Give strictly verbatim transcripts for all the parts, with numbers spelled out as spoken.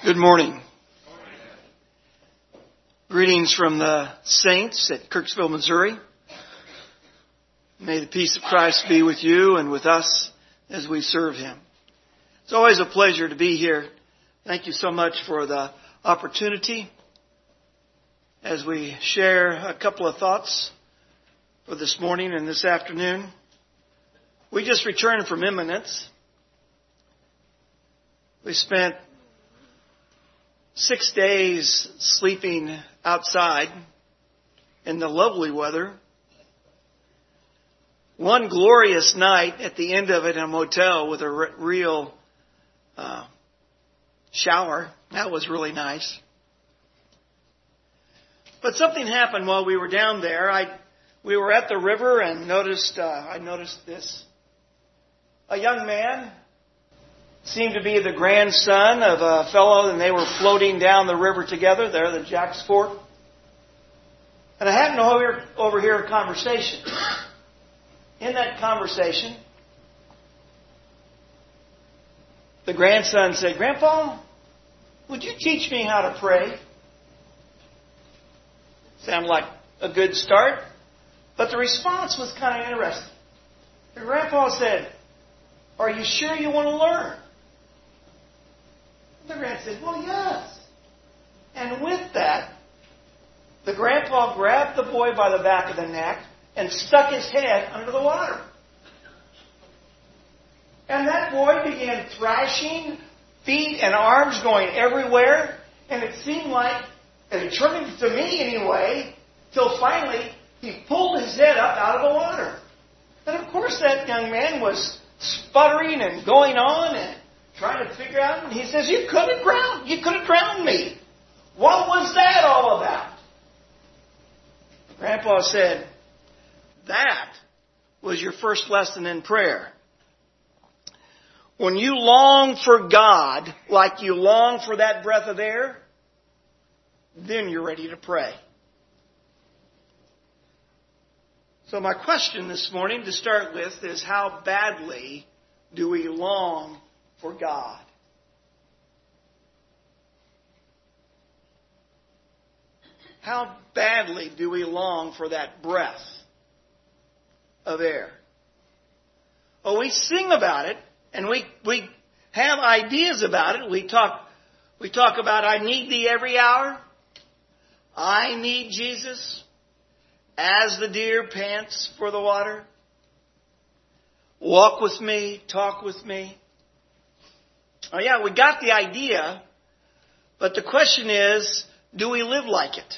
Good morning. Greetings from the saints at Kirksville, Missouri. May the peace of Christ be with you and with us as we serve Him. It's always a pleasure to be here. Thank you so much for the opportunity as we share a couple of thoughts for this morning and this afternoon. We just returned from Eminence. We spent six days sleeping outside in the lovely weather. One glorious night at the end of it in a motel with a r- real uh, shower. That was really nice. But something happened while we were down there. I we were at the river and noticed. Uh, I noticed this. A young man seemed to be the grandson of a fellow, and they were floating down the river together there, the Jack's Fork. And I happened to over, overhear a conversation. In that conversation, the grandson said, "Grandpa, would you teach me how to pray?" Sounded like a good start, but the response was kind of interesting. The grandpa said, "Are you sure you want to learn?" The grandpa said, "Well, yes." And with that, the grandpa grabbed the boy by the back of the neck and stuck his head under the water. And that boy began thrashing, feet and arms going everywhere. And it seemed like, and it turned to me anyway, till finally he pulled his head up out of the water. And of course that young man was sputtering and going on and trying to figure out, and he says, you could have drowned, you could have drowned me. What was that all about? Grandpa said, that was your first lesson in prayer. When you long for God like you long for that breath of air, then you're ready to pray. So my question this morning to start with is, how badly do we long for God? How badly do we long for that breath of air? Oh, we sing about it, and we we have ideas about it. We talk we talk about, I need thee every hour. I need Jesus as the deer pants for the water. Walk with me, talk with me. Oh yeah, we got the idea, but the question is, do we live like it?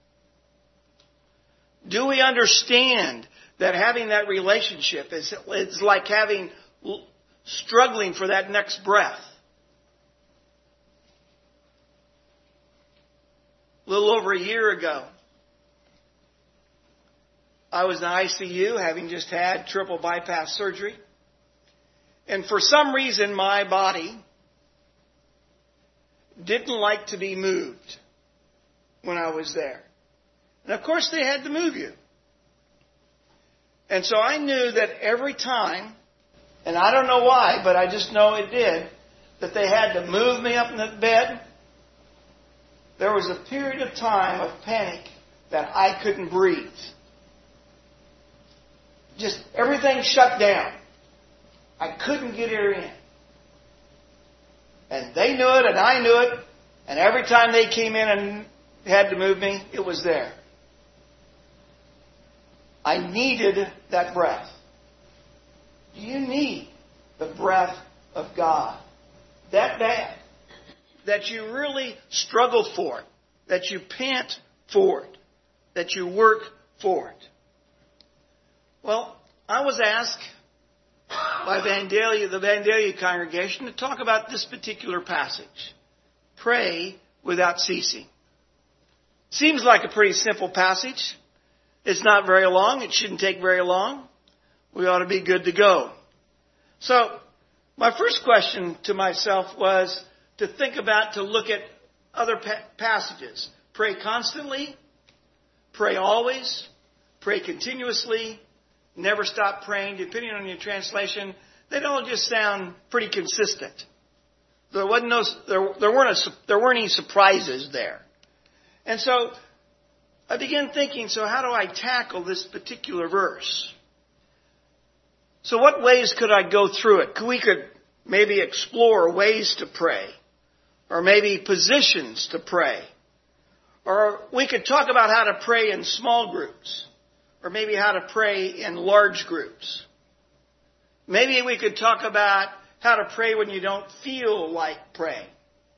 Do we understand that having that relationship is it's like having struggling for that next breath? A little over a year ago, I was in I C U having just had triple bypass surgery. And for some reason, my body didn't like to be moved when I was there. And of course, they had to move you. And so I knew that every time, and I don't know why, but I just know it did, that they had to move me up in the bed. There was a period of time of panic that I couldn't breathe. Just everything shut down. I couldn't get air in. And they knew it and I knew it. And every time they came in and had to move me, it was there. I needed that breath. Do you need the breath of God that bad? That you really struggle for it. That you pant for it. That you work for it. Well, I was asked by Vandalia, the Vandalia congregation, to talk about this particular passage. Pray without ceasing. Seems like a pretty simple passage. It's not very long. It shouldn't take very long. We ought to be good to go. So, my first question to myself was to think about, to look at other pa- passages. Pray constantly. Pray always. Pray continuously. Never stop praying. Depending on your translation, they all just sound pretty consistent. There wasn't no, there, there weren't a, there weren't any surprises there. And so I began thinking, so how do I tackle this particular verse? So what ways could I go through it? We could maybe explore ways to pray, or maybe positions to pray. Or we could talk about how to pray in small groups, or maybe how to pray in large groups. Maybe we could talk about how to pray when you don't feel like praying,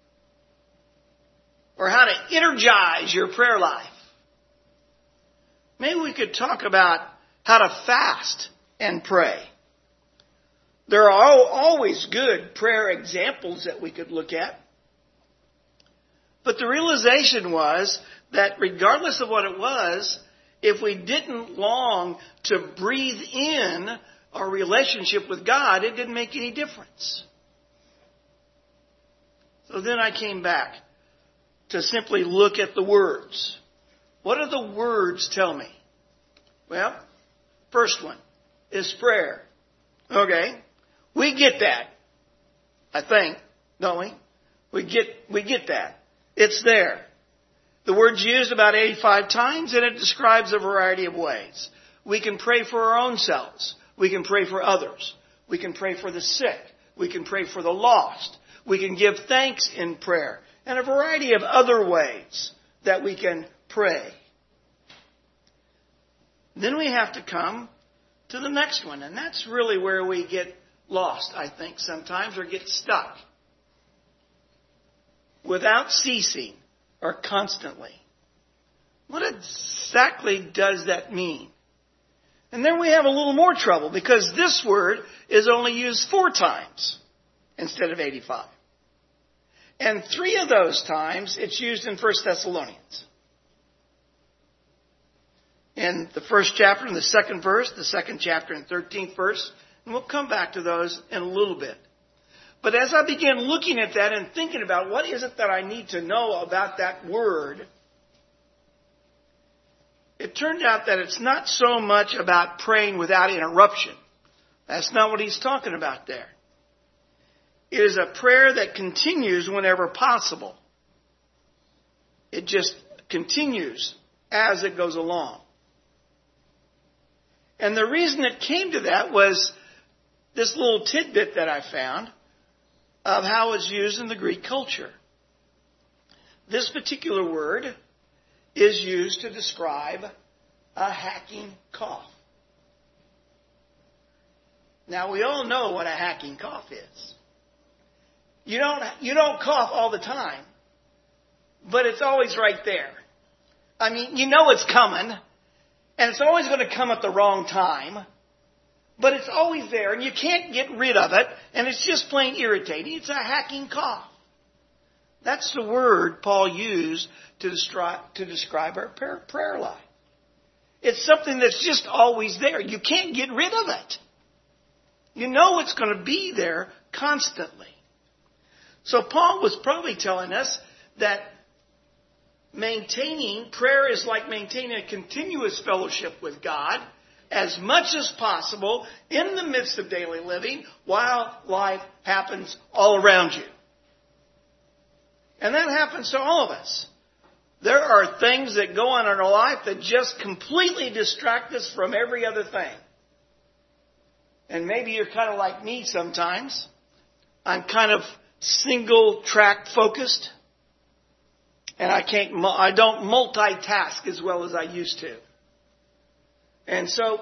or how to energize your prayer life. Maybe we could talk about how to fast and pray. There are always good prayer examples that we could look at. But the realization was that regardless of what it was, if we didn't long to breathe in our relationship with God, it didn't make any difference. So then I came back to simply look at the words. What do the words tell me? Well, first one is prayer. Okay, we get that, I think, don't we? We get we get that. It's there. The word's used about eighty-five times, and it describes a variety of ways. We can pray for our own selves. We can pray for others. We can pray for the sick. We can pray for the lost. We can give thanks in prayer. And a variety of other ways that we can pray. Then we have to come to the next one. And that's really where we get lost, I think, sometimes, or get stuck. Without ceasing or constantly. What exactly does that mean? And then we have a little more trouble because this word is only used four times instead of eighty-five. And three of those times it's used in First Thessalonians. In the first chapter, in the second verse, the second chapter and thirteenth verse. And we'll come back to those in a little bit. But as I began looking at that and thinking about what is it that I need to know about that word, it turned out that it's not so much about praying without interruption. That's not what he's talking about there. It is a prayer that continues whenever possible. It just continues as it goes along. And the reason it came to that was this little tidbit that I found of how it's used in the Greek culture. This particular word is used to describe a hacking cough. Now, we all know what a hacking cough is. You don't, you don't cough all the time, but it's always right there. I mean, you know it's coming, and it's always going to come at the wrong time, but it's always there, and you can't get rid of it, and it's just plain irritating. It's a hacking cough. That's the word Paul used to describe, to describe our prayer, prayer life. It's something that's just always there. You can't get rid of it. You know it's going to be there constantly. So Paul was probably telling us that maintaining prayer is like maintaining a continuous fellowship with God as much as possible in the midst of daily living while life happens all around you. And that happens to all of us. There are things that go on in our life that just completely distract us from every other thing. And maybe you're kind of like me sometimes. I'm kind of single track focused. And I can't, I don't multitask as well as I used to. And so,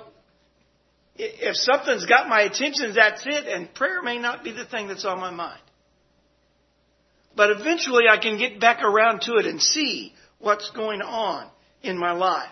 if something's got my attention, that's it. And prayer may not be the thing that's on my mind. But eventually I can get back around to it and see what's going on in my life.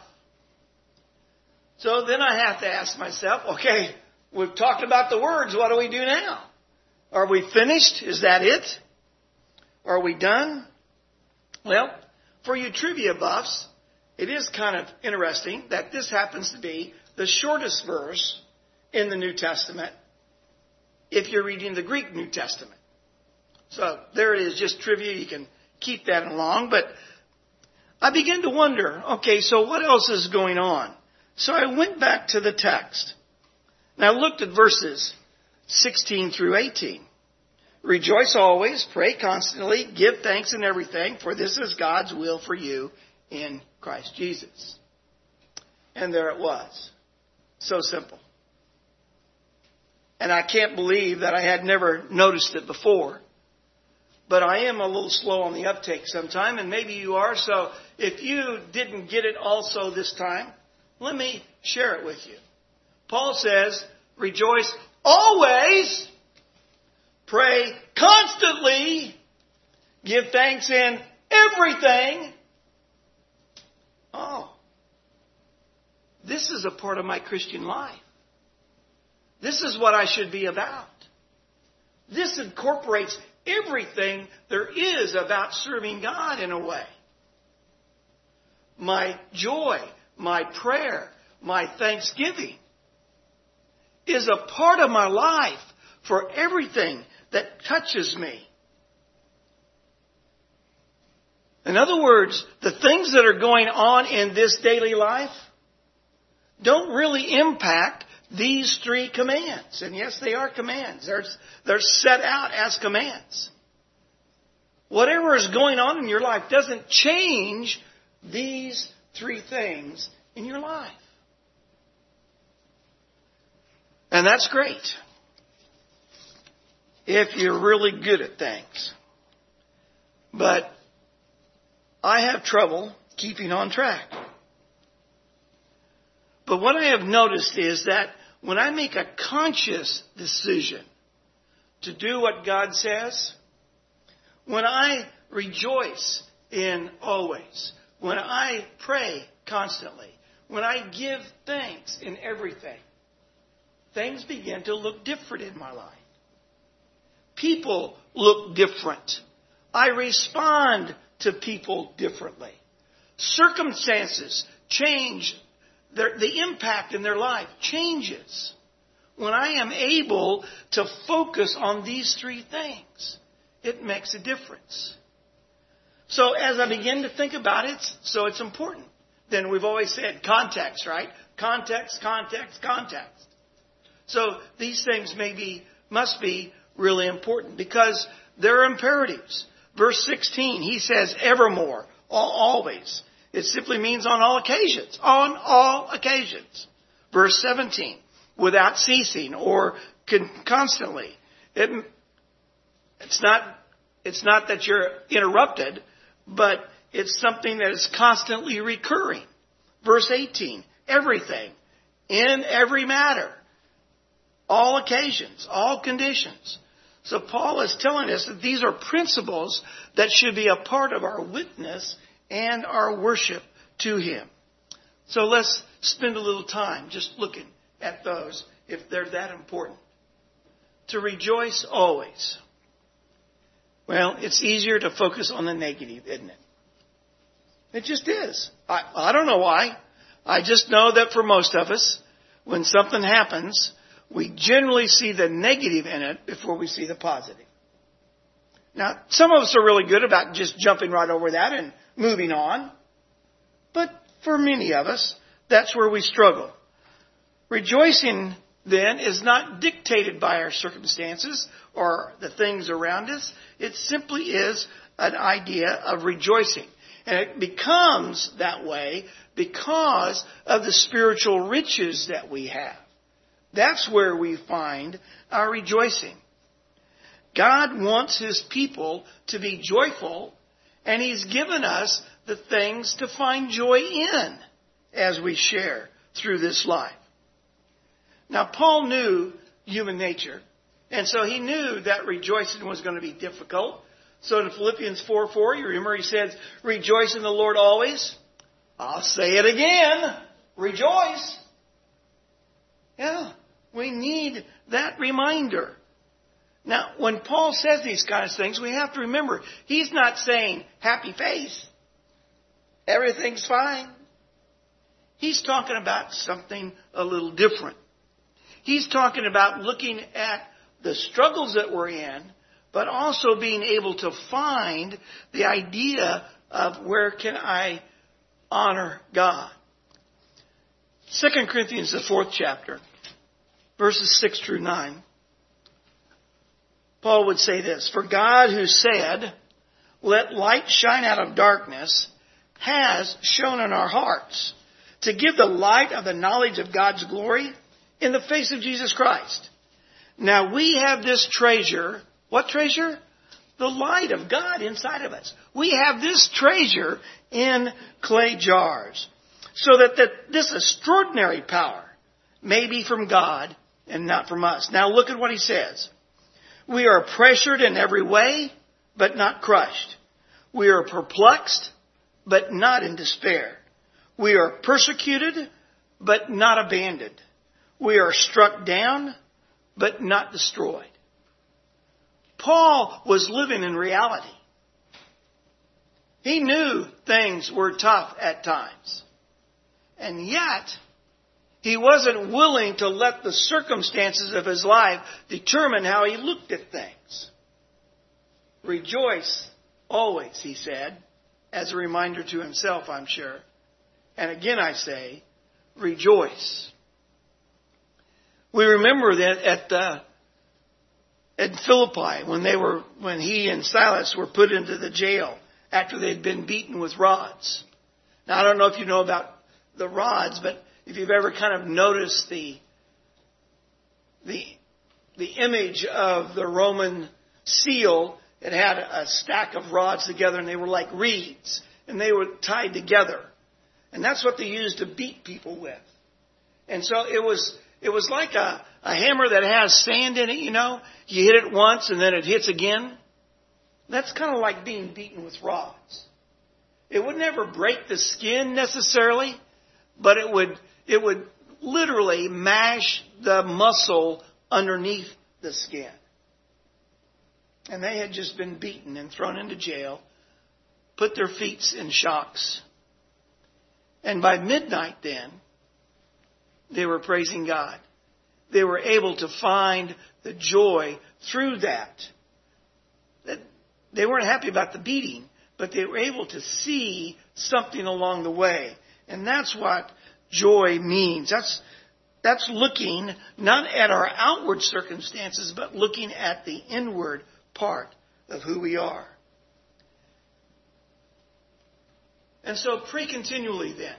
So then I have to ask myself, okay, we've talked about the words. What do we do now? Are we finished? Is that it? Are we done? Well, for you trivia buffs, it is kind of interesting that this happens to be the shortest verse in the New Testament if you're reading the Greek New Testament. So there it is, just trivia. You can keep that along. But I began to wonder, okay, so what else is going on? So I went back to the text. And I looked at verses sixteen through eighteen. rejoice always, pray constantly, give thanks in everything, for this is God's will for you in Christ Jesus. And there it was. So simple. And I can't believe that I had never noticed it before. But I am a little slow on the uptake sometime, and maybe you are. So if you didn't get it also this time, let me share it with you. Paul says, rejoice always, pray constantly, give thanks in everything. Oh, this is a part of my Christian life. This is what I should be about. This incorporates everything there is about serving God in a way. My joy, my prayer, my thanksgiving is a part of my life for everything that touches me. In other words, the things that are going on in this daily life don't really impact these three commands. And yes, they are commands. They're, they're set out as commands. Whatever is going on in your life doesn't change these three things in your life. And that's great if you're really good at things. But I have trouble keeping on track. But what I have noticed is that when I make a conscious decision to do what God says, when I rejoice in always, when I pray constantly, when I give thanks in everything, things begin to look different in my life. People look different. I respond to people differently. Circumstances change. Their, the impact in their life changes when I am able to focus on these three things. It makes a difference. So as I begin to think about it, so it's important. Then we've always said context, right? Context, context, context. So these things may be, must be really important because they're imperatives. Verse sixteen, he says evermore, always. It simply means on all occasions. On all occasions. Verse seventeen. Without ceasing or con- constantly. It, it's not, it's not that you're interrupted, but it's something that is constantly recurring. Verse eighteen. Everything. In every matter. All occasions. All conditions. So Paul is telling us that these are principles that should be a part of our witness and our worship to Him. So let's spend a little time just looking at those if they're that important. To rejoice always. Well, it's easier to focus on the negative, isn't it? It just is. I, I don't know why. I just know that for most of us, when something happens, we generally see the negative in it before we see the positive. Now, some of us are really good about just jumping right over that and moving on. But for many of us, that's where we struggle. Rejoicing, then, is not dictated by our circumstances or the things around us. It simply is an idea of rejoicing. And it becomes that way because of the spiritual riches that we have. That's where we find our rejoicing. God wants His people to be joyful, and He's given us the things to find joy in as we share through this life. Now, Paul knew human nature, and so he knew that rejoicing was going to be difficult. So in Philippians four four, you remember he says, rejoice in the Lord always. I'll say it again. Rejoice. Yeah, we need that reminder. Now, when Paul says these kinds of things, we have to remember, he's not saying happy face. Everything's fine. He's talking about something a little different. He's talking about looking at the struggles that we're in, but also being able to find the idea of where can I honor God. Second Corinthians, the fourth chapter, verses six through nine. Paul would say this, "For God who said, 'Let light shine out of darkness,' has shone in our hearts to give the light of the knowledge of God's glory in the face of Jesus Christ." Now we have this treasure. What treasure? The light of God inside of us. We have this treasure in clay jars, so that the, this extraordinary power may be from God and not from us. Now look at what he says. "We are pressured in every way, but not crushed. We are perplexed, but not in despair. We are persecuted, but not abandoned. We are struck down, but not destroyed." Paul was living in reality. He knew things were tough at times. And yet, he wasn't willing to let the circumstances of his life determine how he looked at things. "Rejoice always," he said, as a reminder to himself, I'm sure. And again I say, rejoice. We remember that at uh, at Philippi, when they were, when he and Silas were put into the jail after they'd been beaten with rods. Now, I don't know if you know about the rods, but if you've ever kind of noticed the the the image of the Roman seal, it had a stack of rods together, and they were like reeds, and they were tied together, and that's what they used to beat people with. And so it was it was like a, a hammer that has sand in it, you know. You hit it once, and then it hits again. That's kind of like being beaten with rods. It would never break the skin necessarily, but it would it would literally mash the muscle underneath the skin. And they had just been beaten and thrown into jail, put their feet in shocks. And by midnight then, they were praising God. They were able to find the joy through that. That they weren't happy about the beating, but they were able to see something along the way. And that's what joy means. That's that's looking not at our outward circumstances, but looking at the inward part of who we are. And so pray continually then.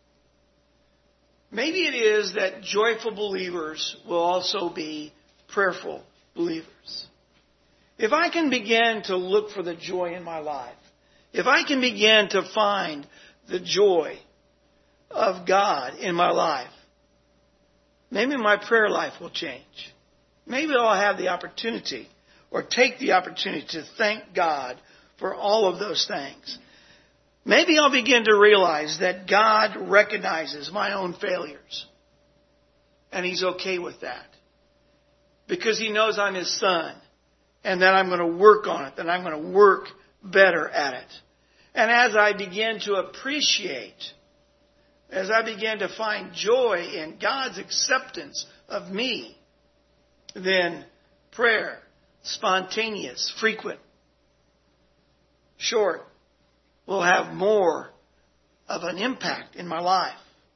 Maybe it is that joyful believers will also be prayerful believers. If I can begin to look for the joy in my life, if I can begin to find the joy of God in my life, maybe my prayer life will change. Maybe I'll have the opportunity or take the opportunity to thank God for all of those things. Maybe I'll begin to realize that God recognizes my own failures. And He's okay with that. Because He knows I'm His son. And that I'm going to work on it. That I'm going to work better at it. And as I begin to appreciate, as I begin to find joy in God's acceptance of me, then prayer, spontaneous, frequent, short, will have more of an impact in my life.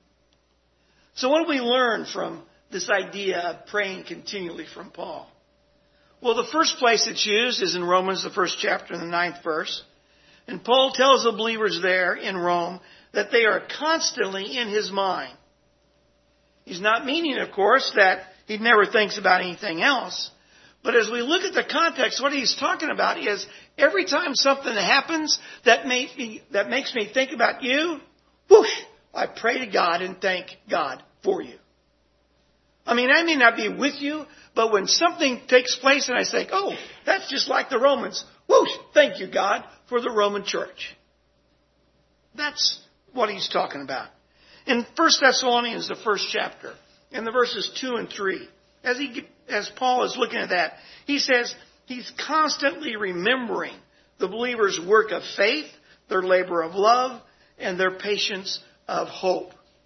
So what do we learn from this idea of praying continually from Paul? Well, the first place it's used is in Romans, the first chapter, the ninth verse. And Paul tells the believers there in Rome that they are constantly in his mind. He's not meaning, of course, that he never thinks about anything else. But as we look at the context, what he's talking about is every time something happens that makes me, that makes me think about you, whoosh, I pray to God and thank God for you. I mean, I may not be with you, but when something takes place and I say, oh, that's just like the Romans, whoosh, thank you, God, for the Roman church. That's what he's talking about. In First Thessalonians, the first chapter, in the verses two and three, as he as Paul is looking at that, he says he's constantly remembering the believers' work of faith, their labor of love, and their patience of hope.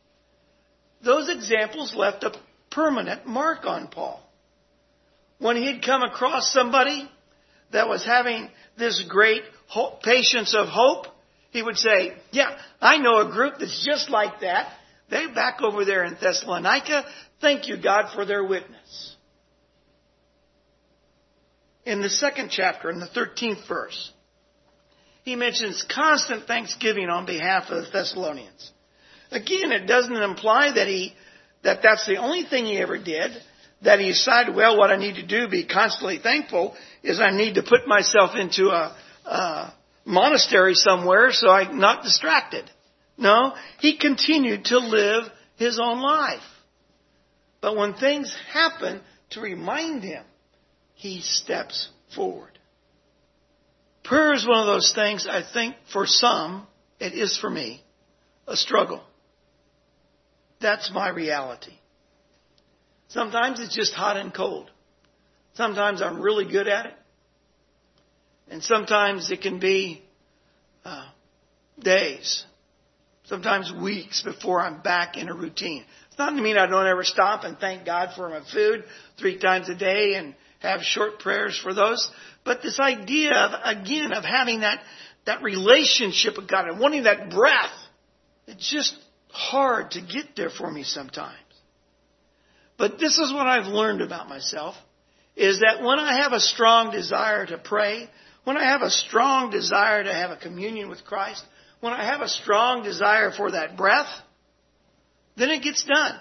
Those examples left a permanent mark on Paul. When he had come across somebody that was having this great hope, patience of hope, he would say, yeah, I know a group that's just like that. They're back over there in Thessalonica. Thank you, God, for their witness. in the second chapter, in the thirteenth verse, he mentions constant thanksgiving on behalf of the Thessalonians. Again, it doesn't imply that he that that's the only thing he ever did, that he decided, well, what I need to do, be constantly thankful, is I need to put myself into a, a monastery somewhere so I'm not distracted. No, he continued to live his own life. But when things happen to remind him, he steps forward. Prayer is one of those things, I think, for some, it is for me, a struggle. That's my reality. Sometimes it's just hot and cold. Sometimes I'm really good at it. And sometimes it can be uh, days, sometimes weeks before I'm back in a routine. It's not to mean I don't ever stop and thank God for my food three times a day and have short prayers for those. But this idea, of, again, of having that, that relationship with God and wanting that breath, it's just hard to get there for me sometimes. But this is what I've learned about myself, is that when I have a strong desire to pray, when I have a strong desire to have a communion with Christ, when I have a strong desire for that breath, then it gets done.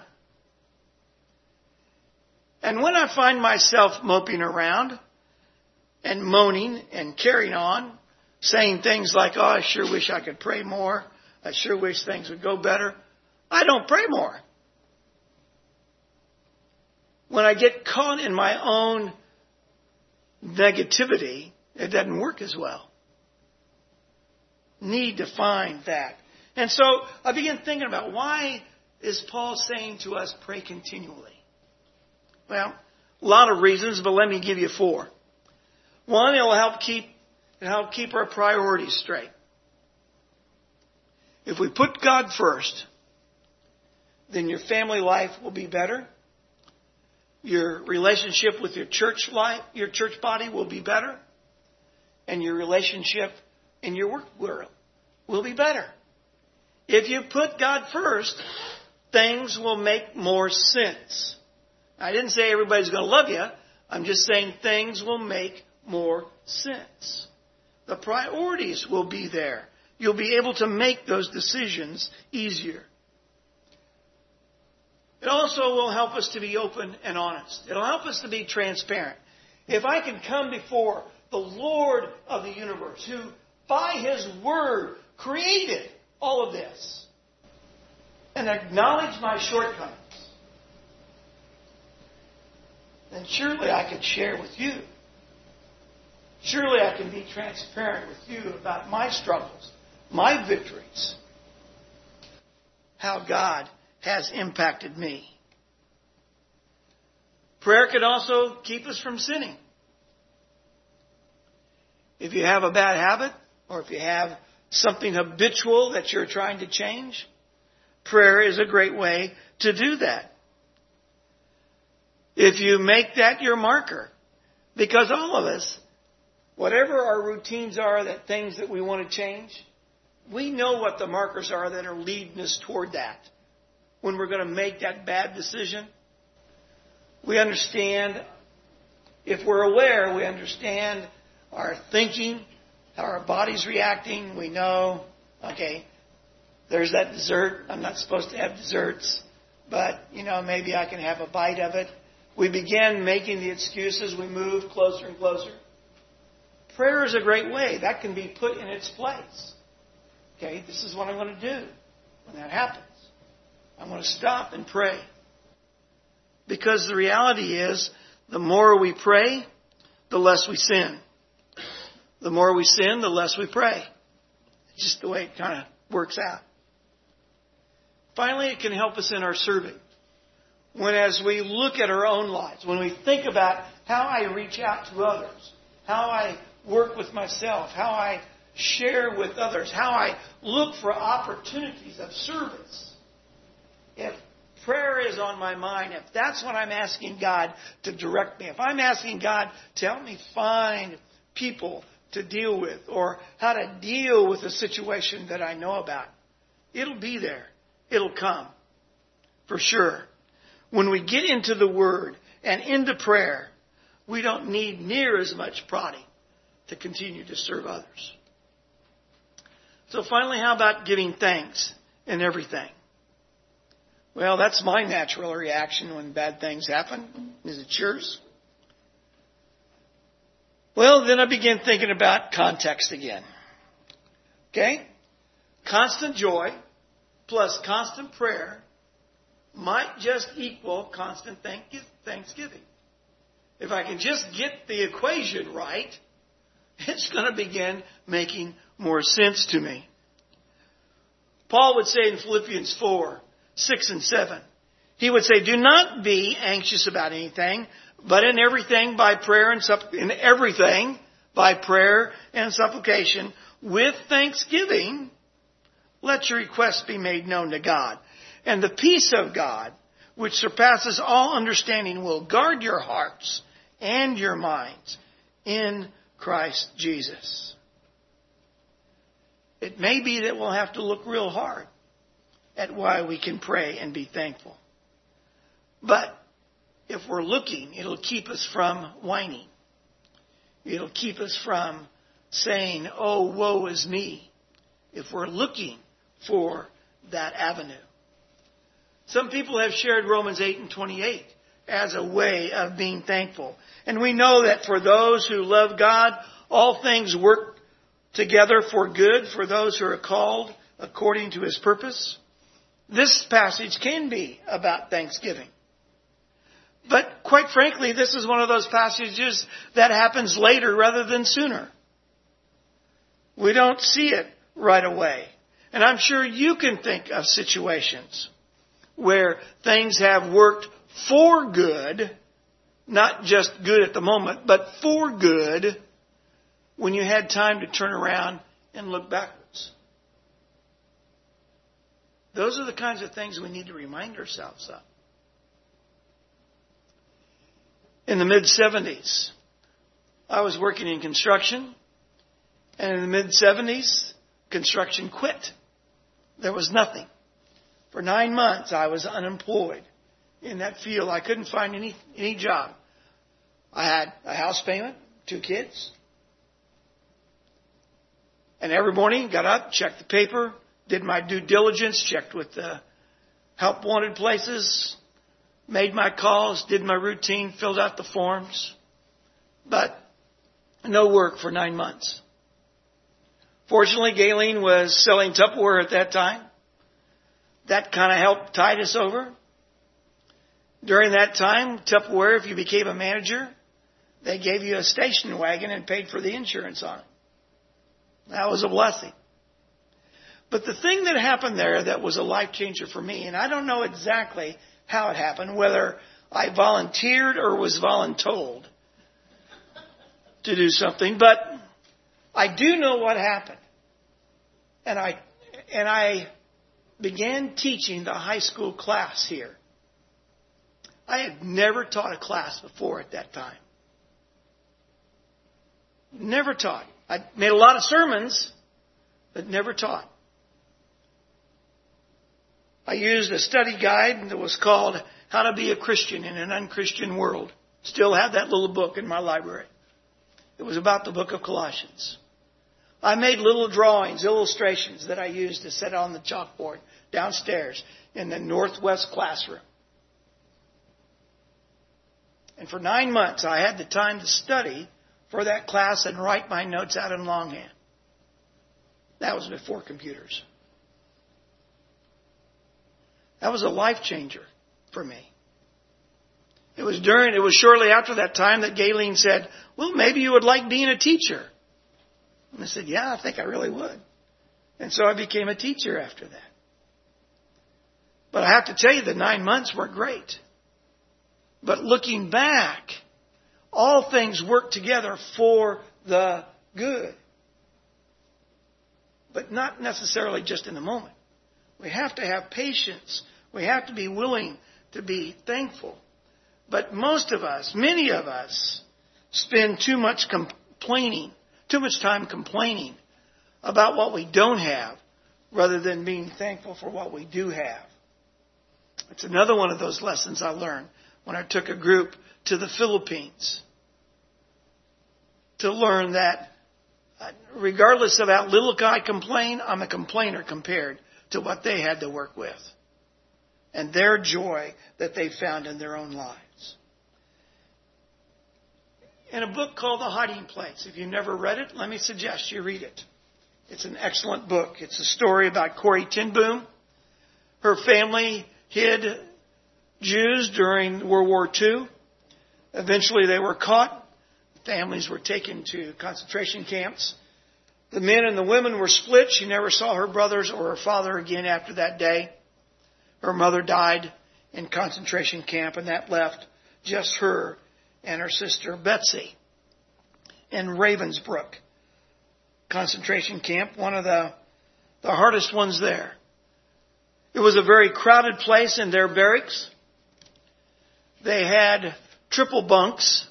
And when I find myself moping around and moaning and carrying on, saying things like, oh, I sure wish I could pray more, I sure wish things would go better, I don't pray more. When I get caught in my own negativity, it doesn't work as well. Need to find that. And so I began thinking about, why is Paul saying to us, pray continually? Well, a lot of reasons, but let me give you four. One, it'll help keep, it'll help keep our priorities straight. If we put God first, then your family life will be better. Your relationship with your church life, your church body will be better. And your relationship in your work world will be better. If you put God first, things will make more sense. I didn't say everybody's going to love you. I'm just saying things will make more sense. The priorities will be there. You'll be able to make those decisions easier. It also will help us to be open and honest. It'll help us to be transparent. If I can come before the Lord of the universe, who by His word created all of this, and acknowledge my shortcomings, then surely I could share with you. Surely I can be transparent with you about my struggles, my victories, how God has impacted me. Prayer can also keep us from sinning. If you have a bad habit, or if you have something habitual that you're trying to change, prayer is a great way to do that. If you make that your marker, because all of us, whatever our routines are, that things that we want to change, we know what the markers are that are leading us toward that. When we're going to make that bad decision, we understand, if we're aware, we understand our thinking, how our body's reacting. We know, okay, there's that dessert. I'm not supposed to have desserts, but, you know, maybe I can have a bite of it. We begin making the excuses. We move closer and closer. Prayer is a great way. That can be put in its place. Okay, this is what I'm going to do when that happens. I'm going to stop and pray. Because the reality is, the more we pray, the less we sin. The more we sin, the less we pray. It's just the way it kind of works out. Finally, it can help us in our serving. When as we look at our own lives, when we think about how I reach out to others, how I work with myself, how I share with others, how I look for opportunities of service. If prayer is on my mind, if that's what I'm asking God to direct me, if I'm asking God to help me find people to deal with, or how to deal with a situation that I know about, it'll be there. It'll come. For sure. When we get into the Word and into prayer, we don't need near as much prodding to continue to serve others. So finally, how about giving thanks in everything? Well, that's my natural reaction when bad things happen. Is it yours? Well, then I begin thinking about context again. Okay? Constant joy plus constant prayer might just equal constant thanksgiving. If I can just get the equation right, it's going to begin making more sense to me. Paul would say in Philippians four, six and seven, he would say, do not be anxious about anything, but in everything by prayer and supp- in everything by prayer and supplication with thanksgiving, let your requests be made known to God. And the peace of God, which surpasses all understanding, will guard your hearts and your minds in Christ Jesus. It may be that we'll have to look real hard at why we can pray and be thankful. But if we're looking, it'll keep us from whining. It'll keep us from saying, oh, woe is me, if we're looking for that avenue. Some people have shared Romans eight and twenty-eight as a way of being thankful. And we know that for those who love God, all things work together for good for those who are called according to His purpose. This passage can be about thanksgiving. But quite frankly, this is one of those passages that happens later rather than sooner. We don't see it right away. And I'm sure you can think of situations where things have worked for good, not just good at the moment, but for good when you had time to turn around and look backwards. Those are the kinds of things we need to remind ourselves of. In the mid-seventies, I was working in construction, and in the mid-seventies, construction quit. There was nothing. For nine months, I was unemployed in that field. I couldn't find any any job. I had a house payment, two kids. And every morning, got up, checked the paper, did my due diligence, checked with the help wanted places, made my calls, did my routine, filled out the forms. But no work for nine months. Fortunately, Galen was selling Tupperware at that time. That kind of helped tide us over. During that time, Tupperware, if you became a manager, they gave you a station wagon and paid for the insurance on it. That was a blessing. But the thing that happened there that was a life changer for me, and I don't know exactly how it happened, whether I volunteered or was voluntold to do something, but I do know what happened. And I and I began teaching the high school class here. I had never taught a class before at that time. Never taught. I made a lot of sermons, but never taught. I used a study guide that was called How to Be a Christian in an Unchristian World. Still have that little book in my library. It was about the book of Colossians. I made little drawings, illustrations that I used to set on the chalkboard downstairs in the northwest classroom. And for nine months, I had the time to study for that class and write my notes out in longhand. That was before computers. That was a life changer for me. It was during, it was shortly after that time that Galen said, well, maybe you would like being a teacher. And I said, yeah, I think I really would. And so I became a teacher after that. But I have to tell you, the nine months were great. But looking back, all things work together for the good. But not necessarily just in the moment. We have to have patience. We have to be willing to be thankful. But most of us, many of us, spend too much complaining, too much time complaining about what we don't have rather than being thankful for what we do have. It's another one of those lessons I learned when I took a group to the Philippines to learn that regardless of how little I complain, I'm a complainer compared to what they had to work with and their joy that they found in their own lives. In a book called The Hiding Place, if you've never read it, let me suggest you read it. It's an excellent book. It's a story about Corrie ten Boom. Her family hid Jews during World War Two. Eventually they were caught. Families were taken to concentration camps. The men and the women were split. She never saw her brothers or her father again after that day. Her mother died in concentration camp, and that left just her and her sister Betsy in Ravensbrück concentration camp, one of the, the hardest ones there. It was a very crowded place in their barracks. They had triple bunks.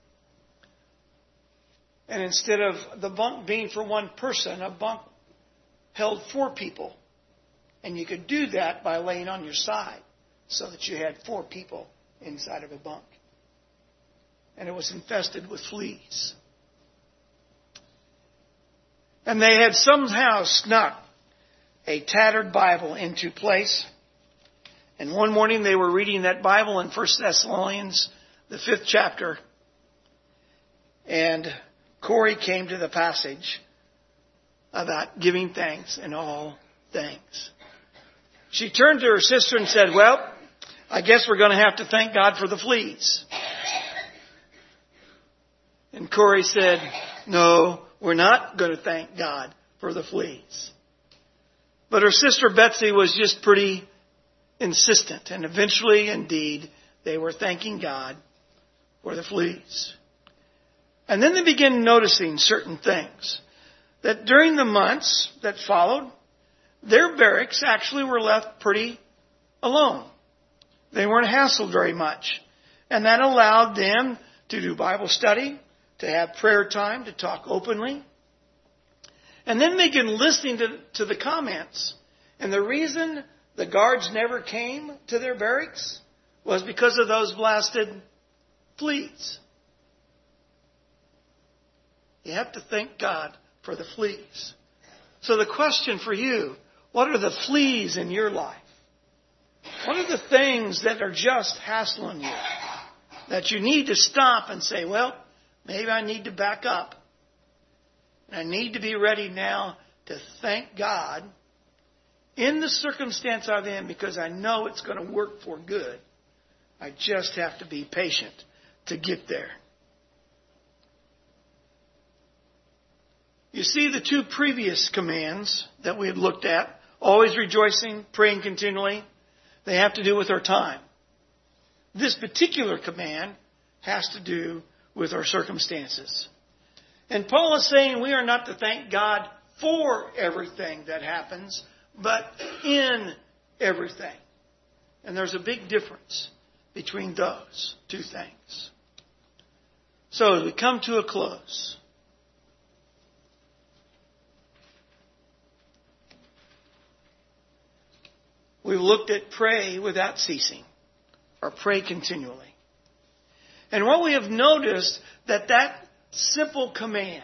And instead of the bunk being for one person, a bunk held four people. And you could do that by laying on your side so that you had four people inside of a bunk. And it was infested with fleas. And they had somehow snuck a tattered Bible into place. And one morning they were reading that Bible in First Thessalonians, the fifth chapter. And Corrie came to the passage about giving thanks in all things. She turned to her sister and said, well, I guess we're going to have to thank God for the fleas. And Corrie said, no, we're not going to thank God for the fleas. But her sister Betsy was just pretty insistent. And eventually, indeed, they were thanking God for the fleas. And then they began noticing certain things. That during the months that followed, their barracks actually were left pretty alone. They weren't hassled very much. And that allowed them to do Bible study, to have prayer time, to talk openly. And then they began listening to, to the comments. And the reason the guards never came to their barracks was because of those blasted fleas. You have to thank God for the fleas. So the question for you, what are the fleas in your life? What are the things that are just hassling you? That you need to stop and say, well, maybe I need to back up. I need to be ready now to thank God in the circumstance I'm in because I know it's going to work for good. I just have to be patient to get there. You see the two previous commands that we had looked at, always rejoicing, praying continually, they have to do with our time. This particular command has to do with our circumstances. And Paul is saying we are not to thank God for everything that happens, but in everything. And there's a big difference between those two things. So as we come to a close, we've looked at pray without ceasing, or pray continually. And what we have noticed that that simple command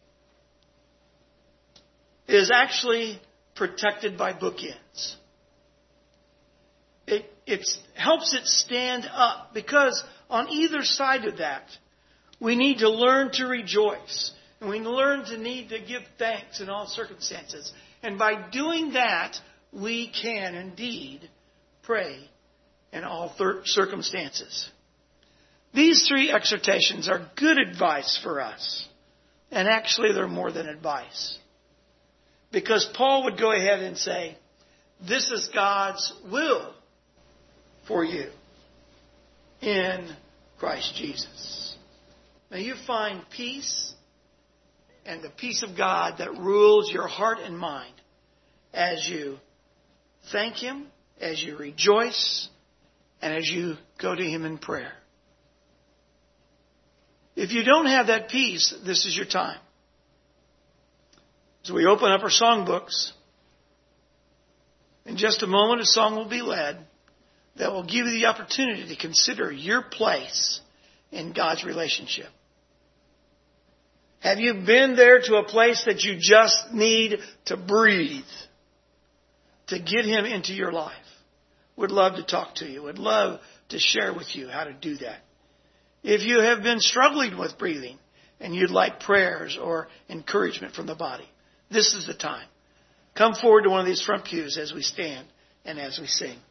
is actually protected by bookends. It it's, helps it stand up because on either side of that, we need to learn to rejoice. And we learn to need to give thanks in all circumstances. And by doing that, we can indeed pray in all thir- circumstances. These three exhortations are good advice for us. And actually they're more than advice. Because Paul would go ahead and say, this is God's will for you in Christ Jesus. May you find peace and the peace of God that rules your heart and mind as you thank Him, as you rejoice, and as you go to Him in prayer. If you don't have that peace, this is your time. So we open up our songbooks. In just a moment, a song will be led that will give you the opportunity to consider your place in God's relationship. Have you been there to a place that you just need to breathe to get Him into your life? Would love to talk to you. Would love to share with you how to do that. If you have been struggling with breathing and you'd like prayers or encouragement from the body, this is the time. Come forward to one of these front pews as we stand and as we sing.